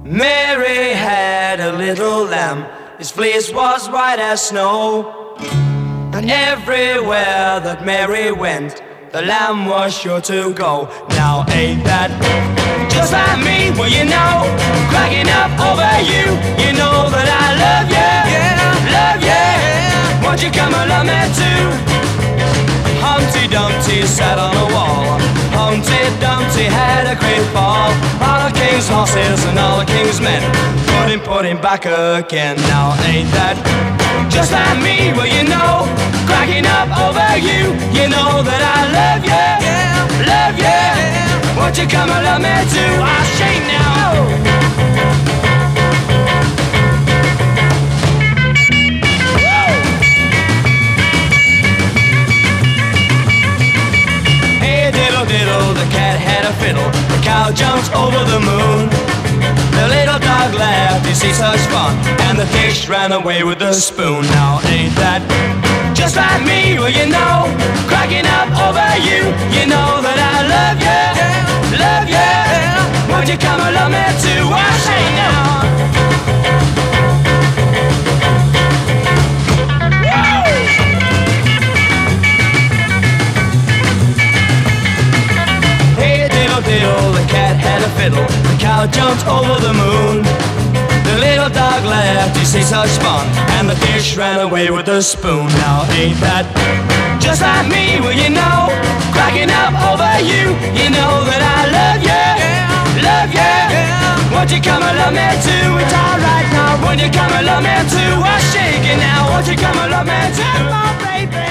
Mary had a little lamb, his fleece was white as snow. And everywhere that Mary went, the lamb was sure to go. Now ain't that just like me? Well, you know, cracking up over you. You know that I love you, yeah, love you. Won't you come and love me too? Humpty Dumpty sat on a wall. Humpty Dumpty had a great fall. All the king's horses and all the king's men put him back again. Now ain't that just like me? Well, you know, cracking up over you. You know that I love you, yeah, love you. Won't you come and love me too? I'll shake now. Diddle, the cat had a fiddle. The cow jumped over the moon. The little dog laughed to see such fun, and the fish ran away with the spoon. Now ain't that just like me? Well, you know, cracking up over you. You know that I love you, yeah, love you. Won't you come and love me too? I say now. Diddle, the cat had a fiddle. The cow jumped over the moon. The little dog laughed to see such fun, and the fish ran away with the spoon. Now ain't that just like me? Well, you know, cracking up over you. You know that I love you, yeah, love you, yeah. Won't you come and love me too? It's alright now. Won't you come and love me too? I'm shaking now. Won't you come and love me too, my baby?